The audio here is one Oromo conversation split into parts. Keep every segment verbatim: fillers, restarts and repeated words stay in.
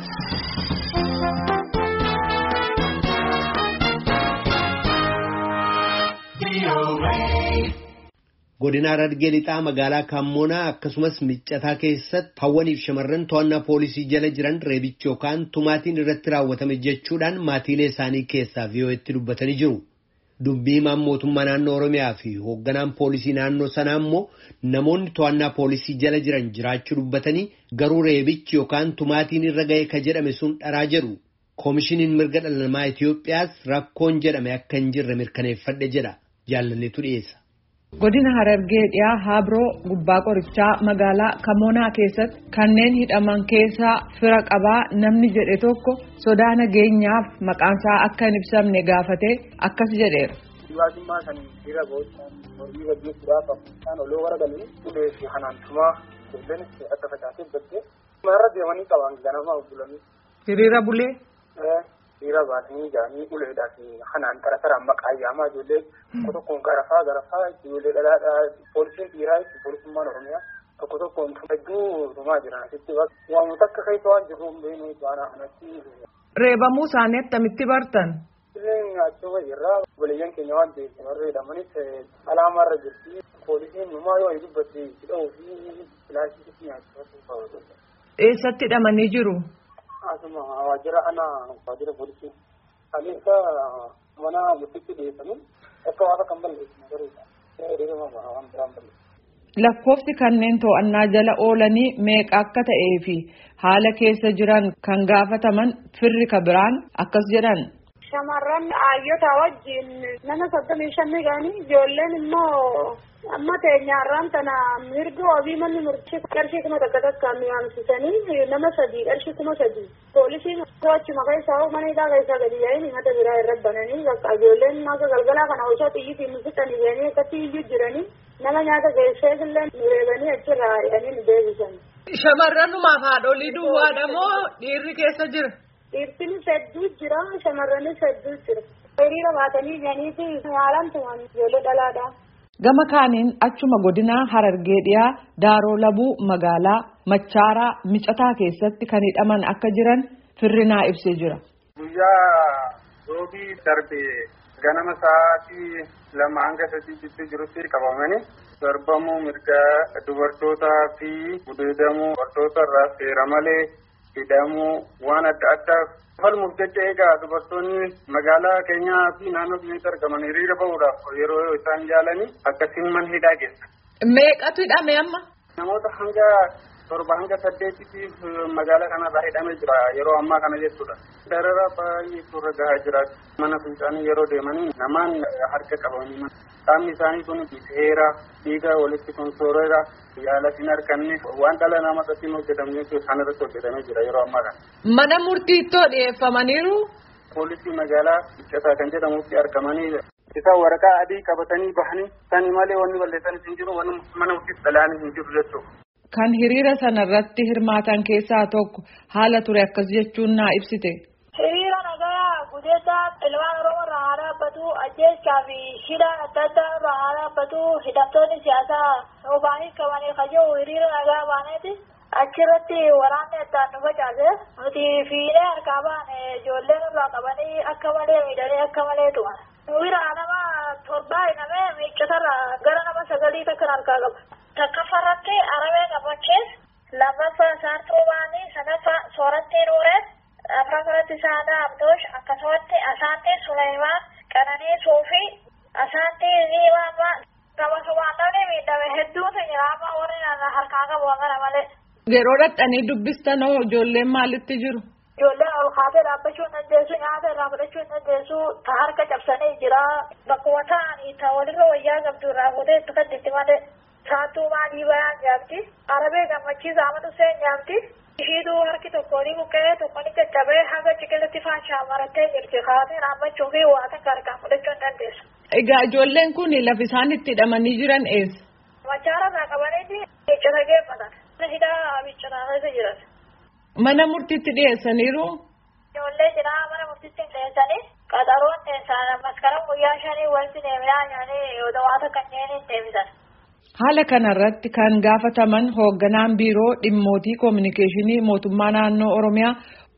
Godina Harargee lixaa magaalaa Kammoonaa akkasumas Miccataa keessatti hawwaniif shamarran to'annaa poolisii jala jiran reebichi yookaan tumaatiin irratti raawwatame jechuudhaan maatiilee isaanii keessaa V O A'tti dubbatanii jiru. Dubbii himaan mootummaa naannoo Oromiyaa fi hoogganaan poolisii naannoo sanaa immoo namoonni to'annaa poolisii jala jiran jiraachuu dubbatanii garuu reebichi yookaan tumaatiin irra ga'e ka jedhame sun dharaa jedhu. Koomishiniin mirga dhala namaa Itoophiyaas rakkoon jedhame akka hin jirre mirkaneeffadhe jedha. Jaalalleetu dhiyeessa. Godina Harargee dhiyaa Habroo gubbaa qorichaa magaalaa Kamoonaa keessatti kanneen hidhaman keessaa fira qabaa namni jedhe tokko sodaa nageenyaaf maqaansaa akka hin ibsamne gaafate akkas jedheera. Waajjimmaa kan dhiira boocaan horii wajjin fudhaaf kan oloo waragalanii ulee fi hanaantumaa kulleenis akka facaasee bakkee marra deemanii qaban ganamaa bulanii. Hiriira bulee? Hiriira baasanii jaanii uleedhaa fi hanaan tara taraan maqaa yaamaa ijoollee tokko tokkoon garafaa garafaa ijoollee dhalaadhaa poolisiin dhiiraa itti poolisummaan Oromiyaa tokko tokkoon hedduu dhumaa jiran asitti waamota akka keessa waan jiru beenu baanaa kanatti. Reebamuu isaanii akkamitti bartan? Illeen achuma jirraa obboleeyyan keenya waan ta'eef warra hidhamanis alaamaarra jirti poolisiin numaa yoo dubbatti hidhuu fi filaashii nyaachuu. Eessatti hidhamanii jiru? Asuma waajjira ana waajjira poolisii kaleessa mana murtiitti dhiyeessanii akka waan kan balleessan garuudha. Lakkoofsi kanneen to'annaa jala oolanii meeqa akka ta'ee fi haala keessa jiran kan gaafataman firri kabiraan akkas jedhan. Shamarran hayyoota wajjin nama soddomii shan ga'anii ijoolleen immoo amma teenyaarraan tana mirga wabii manni murtii qarshii kuma takka takkaan mi'aamsisanii nama sadii qarshii kuma sadii poolisiin achuma keessaa mana hidhaa keessaa gadi yaa'anii mata biraa irra bananii bakka ijoolleen akka galgalaa kana osoo xiyyiitiin nu fixanii ga'anii akkatti iyyuu jiranii nama nyaata geessee illee nu reebanii achirraa ari'anii nu deebisan. Shamarranumaaf haadholii duwwaadha moo dhiirri keessa jira? Dhiirtinis hedduu jira shamarranis hedduu jira. Hiriira baatanii ga'aniiti haalaan tuman ijoollee dhalaadha. Gama kaaniin achuma godina Harargee dhiyaa Daaroo Labuu magaalaa Machaaraa Micataa keessatti kan hidhaman akka jiran firri naa ibsee jira. Guyyaa roobii darbee ganama sa'aatii lama hanga sadii jidduu jirutti qabamanii darbamuu mirga dubartootaa fi gudeedamuu dubartoota irraa seera malee hidhamuu waan adda addaa falmuuf jecha egaa dubartoonni magaalaa keenyaa fi naannoo keenyatti argaman hiriira bahuudhaaf yeroo isaan jaalanii akkasiin mana hidhaa geessa. Meeqatu hidhame amma? Namoota hanga torba hanga saddeetiif magaalaa kanarraa hidhamee jira yeroo ammaa kana jechuudha. Darara baay'ee suurra gahaa jira. Mana fincaanii yeroo deemanii namaan harka qabanii qaamni isaanii kun seera dhiiga walitti konsoorera yaalatiin harkanni waan dhala namaatti hojjetamu jechuudha kan irratti hojjetamee jira yeroo ammaa kana. Mana murtiittoo dhiyeeffamaniiru? Poolisii magaalaa Miccataa kan jedhamutti argamanii isaan waraqaa adii qabatanii bahanii sani malee wanni balleessan hin jiru wanni mana murtiitti dhalaanii hin jiru jechuudha. Kan hiriira sanarratti hirmaatan keessaa tokko haala ture akkas jechuun naa ibsite. Hiriira nagaa gudeessaa ilmaan Oromoo irraa haa dhaabbatu ajjeechaa fi hidhaan adda addaa irraa haa dhaabbatu hidhamtoonni siyaasaa obaanii qabanii kajoo hiriira nagaa baaneeti achirratti waraanni addaan nu facaase nuti fiinee harkaa baane ijoolleen irraa qabanii akka malee miidhanii akka malee tu'an. Hiriira nama torbaa hidhamee Miccatarraa gara nama sagalii takkan harkaa qaba. Takkafarratti Arabee Gammachiis lammaffaa Saartuu Baanii sadaffaa Soorattii Nuureen afuraffatti Saadaa Abdoosh akkasumatti Asaantii Suleymaan Qananiisuu fi Asaantii Ziimaammaa gama sumaanonni miidhame hedduutu jira amma warri harkaa qabu kana malee. Yeroo dhaqxanii dubbistan hoo ijoolleen maalitti jiru? Ijoolleen ol kaatee dhaabbachuu hin dandeessu nyaata irraa fudhachuu hin dandeessu ta harka cabsanii jira bakkuma ta'anii ta walirra wayyaa qabdu irraa fuutee itti kadditti malee. Saartuu Baanii bayaan nyaabdi Arabee Gammachiis Ahmad Hussein nyaabdi ishiituu harki tokkoonii buqqee tokkoonii caccabee haga ciqilatti faashaa marattee jirti kaatee dhaabbachuu fi waa takka harkaan fudhachuu hin dandeessu. Egaa ijoolleen kun lafa isaan itti hidhamanii jiran eessa? Machaara irraa qabanii Miccata geeffatan. Hidhaa Miccataa keessa jiran. Mana murtiitti dhiyeessaniiru? Ijoollee jiraa mana murtiitti dhiyeessanii qaxaroon dhiyeessan maskaraa guyyaa shanii walitti deeminaa nyaanii odawaata kanneen hin deebisan. Haala kanarratti kan gaafataman hoogganaan biiroo dhimmootii koominikeeshinii mootummaa naannoo Oromiyaa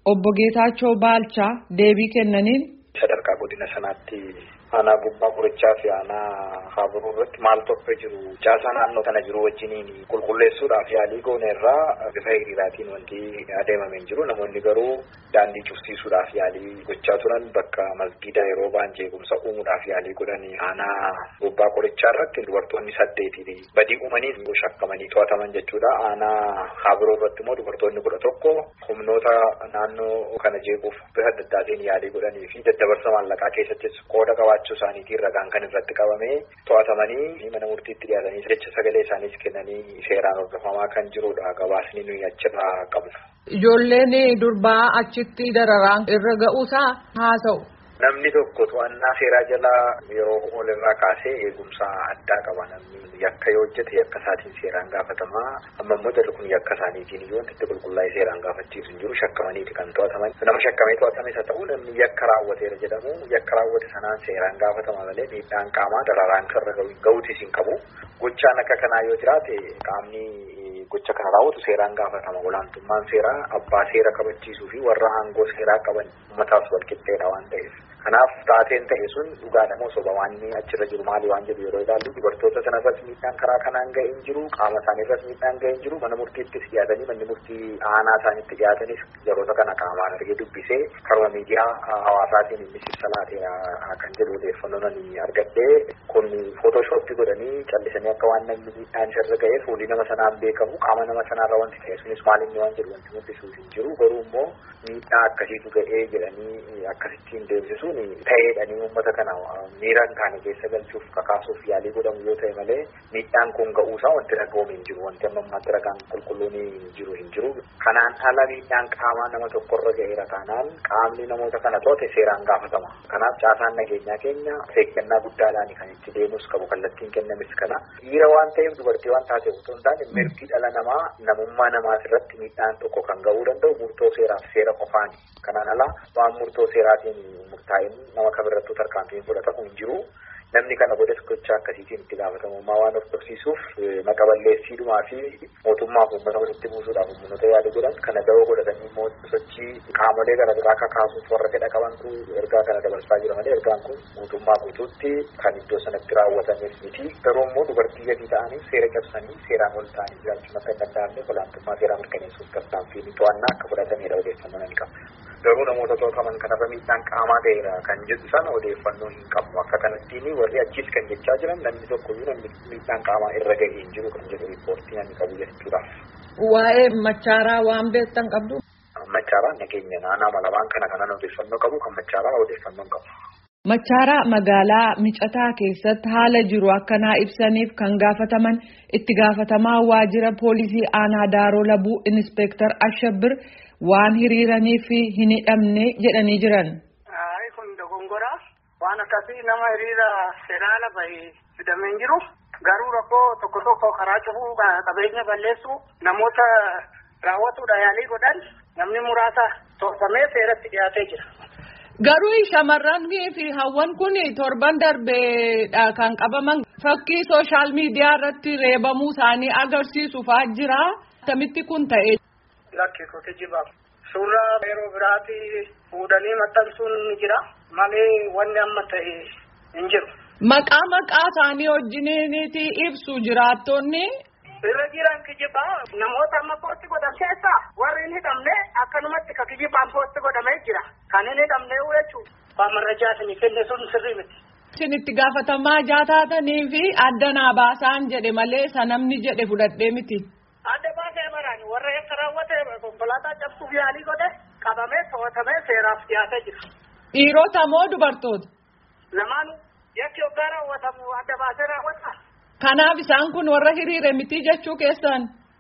obbo Geetaachoo Baalchaa deebii kennaniin sadarkaa godina sanaatti aanaa gubbaa qorichaa fi aanaa Habroo irratti maal tokko jiru caasaa naannoo kana jiru wajjiniin qulqulleessuudhaaf yaalii goone irraa bifa hiriiraatiin wanti adeemamee jiru namoonni garuu daandii cufsiisuudhaaf yaalii gochaa turan bakka masgiida yeroo ba'an jeequmsa uumuudhaaf yaalii godhanii aanaa gubbaa qorichaa irratti dubartoonni saddeetii badii uumanii shakkamanii to'ataman jechuudha. Aanaa Habroo irratti immoo dubartoonni kudha tokko humnoota naannoo kana jeequuf bifa adda addaatiin yaalii godhanii fi daddabarsa maallaqaa keessattis qooda qabaachuu isaaniitiin ragaan kan irratti qabamee to'atamanii mana murtiitti dhiyaatanii jecha sagalee isaaniis kennanii seeraan hordofamaa kan jirudha. Gabaasni nuyi achirraa qabna. Ijoolleen durbaa achitti dararaan irra ga'uusaa haasa'u. Namni tokko to'annaa seeraa jala yeroo walirraa kaasee eegumsa addaa qaba. Namni yakka yoo hojjete yakka isaatiin seeraan gaafatama. Amma immoo jalli kun yakka isaaniitiin yoo itti qulqullaa'ee seeraan gaafachiisu hin jiru shakkamaniiti kan to'ataman. Nama shakkamee to'atames haa ta'u namni yakka raawwateera jedhamu yakka raawwate sanaan seeraan gaafatama malee miidhaan qaamaa dararaan irra ga'uutis hin qabu. Gochaan akka kanaa yoo jiraate qaamni gocha kana raawwatu seeraan gaafatama. Olaantummaan seeraa abbaa seera kabachiisuu fi warra aangoo seeraa qaban uummataaf wal qixxeedha waan ta'eef. Kanaaf taateen ta'e sun dhugaadha moo soba waan achirra jiru maali waan jedhu yeroo ilaallu dubartoota sanarras miidhaan karaa kanaan ga'ee hin jiru qaama isaaniirras miidhaan ga'ee hin jiru mana murtiittis dhiyaatanii manni murtii aanaa isaaniitti dhiyaatanis yeroota kana qaamaan argee dubbisee karuma miidiyaa hawaasaatiin inni ibsa laatee kan jedhu odeeffannoo nani argadhee kun footooshooppii godhanii callisanii akka waan namni miidhaan isarra ga'ee fuulli nama sanaan beekamu qaama nama sanaarra wanti ta'e sunis maalinni waan jedhu wanti mul'isuus hin jiru garuu immoo miidhaa akkasiitu ga'ee jedhanii akkasittiin deemsisuun ta'eedhanii uummata kana miiraan kaane keessa galchuuf kakaasuuf yaalii godhamu yoo ta'e malee miidhaan kun ga'uusaa wanti ragaa'uun hin jiru wanti amma ammaatti ragaan qulqulluun hin jiru hin jiru. Kanaan ala miidhaan qaamaa nama tokkorra ga'eera taanaan qaamni namoota kana to'ate seeraan gaafatama. Kanaaf caasaan nageenyaa keenya eeggannaa guddaadhaan kan itti deemus qabu kallattiin kennamis kana. Dhiira waan ta'eef dubartii waan taateef otoo hin taane mirgi dhala namaa namummaa namaas irratti miidhaan tokko kan ga'uu danda'u murtoo seeraaf seera qofaani. Kanaan ala waan murtoo seeraatiin murtaa'in nama kamirrattuu tarkaanfiin fudhatamu hin jiru. Namni kana godhes gocha akkasiitiin itti gaafatamummaa waan of tursiisuuf maqaballeessiidhumaa fi mootummaaf uummata walitti buusuudhaaf humnoota yaada godhan kana da'oo godhatanii immoo sochii qaamolee gara biraa akka kaasuuf warra fedha qabantu ergaa kana dabarsaa jira malee ergaan kun mootummaa guutuutti kan iddoo sanatti raawwatameef miti. Garuu immoo dubartii gadi ta'anii seera cabsanii seeraan ol ta'anii jiraachuun akka hin danda'amne olaantummaa seeraa mirkaneessuuf tarkaanfiin to'annaa akka fudhatamedha odeeffannoo nan qaba. Garuu namoota to'ataman kanarra miidhaan qaamaa ga'eera kan jedhu sana odeeffannoo hin qabu. Akka kanattiin warri achiis kan jechaa jiran namni tokkoyyuu namni miidhaan qaamaa irra ga'ee hin jiru kan jedhu riippoortii namni qabu jechuudhaaf. Waa'ee machaaraa waan beektan qabdu? Machaaraan nageenya naannoo malabaan kana kanan odeeffannoo qabu kan machaaraa odeeffannoo qabu. Machaaraa magaalaa Micataa keessatti haala jiru akkanaa ibsaniif kan gaafataman itti gaafatamaa waajjira poolisii aanaa Daaroo Labuu Inspektar Ashabbir waan hiriiranii fi hin hidhamne jedhanii jiran. Ay kun dogongora waan akkasii nama hiriira seeraala bahee fidamee hin jiru. Garuu rakkoo tokko tokko karaa cufuu qabeenya balleessuu namoota raawwatuudha yaalii godhan namni muraasa to'atamee seeratti dhiyaatee jira. Garuu shamarranii fi hawwan kun torban darbeedha kan qabaman fakkii sooshaal miidiyaa irratti reebamuu isaanii agarsiisuufaa jira. Akkamitti kun ta'e? Lakkii kooti jibaaf. Suuraa yeroo biraatti fuudhanii maxxansuun ni jira malee wanni amma ta'e hin jiru. Maqaa maqaa isaanii wajjiniiti ibsu jiraattonni. Irra jiran kijibaa namoota amma poosti godhan keessaa warri hin hidhamne akkanumatti ka kijibaan poosti godhamee jira. Kan hin hidhamne jechuudha. Baamarrajaa isinii kenne sun sirrii miti. Isin itti gaafatamaa jaataatanii fi adda naa baasaan jedhe malee sanamni jedhe fudhadhee miti. Adda baasee baraan warra yakka raawwate konkolaataa cabsuuf yaalii godhe qabamee to'atamee seeraaf dhiyaatee jira. Dhiirota moo dubartoota? Lamaanuu yakki yoggaa raawwatamu adda baasee raawwata. Kanaaf isaan kun warra hiriire miti jechuu keessan.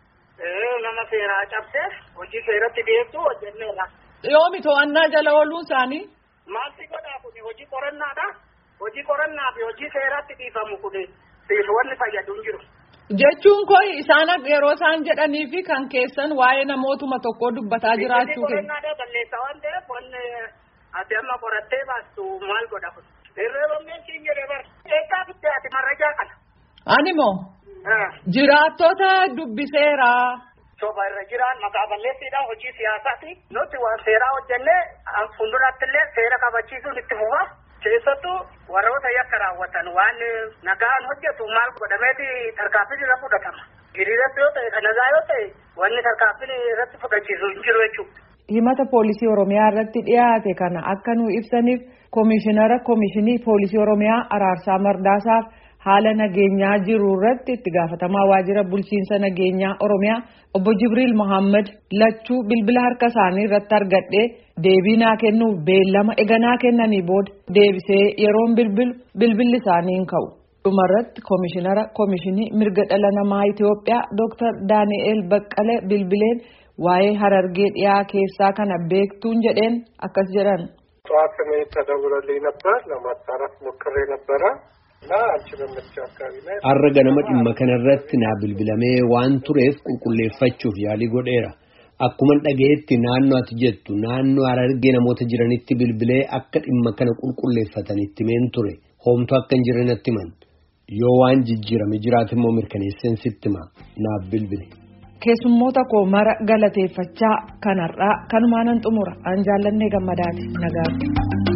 Ee nama seeraa cabsee hojii seeratti dhiyeessu hojjenneera. Yoomi to'annaa jala ooluu isaanii? Maalti godhaa kun hojii qorannaadha. Hojii qorannaa fi hojii seeratti dhiifamu kun wanni fayyadu hin jiru. Jechuun koo isaan yeroo isaan jedhanii fi kan keessan waa'ee namootuma tokkoo dubbataa jiraachuu keessa. Qorannaadha balleessa waan ta'eef wanni adda amma qorattee baastu maal godha kun. Irreeffamneen siin jedhee bara. Eegaa bittee ati marrajaa kana. Ani moo jiraattota dubbiseera soba irra jiran maqaa balleessiidhaan hojii siyaasaati. Nuti waan seeraa hojjennee fuuldurattillee seera kabachiisuun itti fufa. Keessattuu warroota yakka raawwatan waan nagaan hojjetu maal godhameeti tarkaanfiin irra fudhatama. Hiriirratti yoo ta'e kan nagaa yoo ta'e wanni tarkaanfiin irratti fudhachiisu hin jiru jechuudha. Himata poolisii Oromiyaa irratti dhiyaate kana akka nu ibsaniif koomishinara koomishinii poolisii Oromiyaa Araarsaa Mardaasaaf haala nageenyaa jiru irratti itti gaafatamaa waajjira bulchiinsa nageenyaa Oromiyaa obbo Jibriil Mohaammed lachuu bilbila harka isaanii irratti argadhee deebii naa kennuuf beellama eeganaa kennanii booda deebisee yeroon bilbilu bilbilli isaanii hin ka'u. Dhumarratti koomishinara koomishinii mirga dhala namaa Itoophiyaa Dooktar Daani'eel Baqqalee bilbileen waa'ee Harargee dhiyaa keessaa kana beektuun jedheen akkas jedhan. ጠዋት ነው ተደውሎልኝ ነበር ለማጣራት ሞክሬ ነበረ እና አንቺንም አካባቢ ላይ arra ganama dhimma kanarratti naa bilbilamee waan tureef qulqulleeffachuuf yaalii godheera. Akkuma dhageetti naannoo ati jettu naannoo Harargee namoota jiranitti bilbilee akka dhimma kana qulqulleeffatanitti meen ture. Hoomtu akka hin jiranitti himan. Yoo waan jijjiirame jiraate immoo mirkaneesseen sitti hima naaf bilbile. Keessummoota koo mara galateeffachaa kanarraa kanumaanan xumura an jaallannee gammadaati nagaa.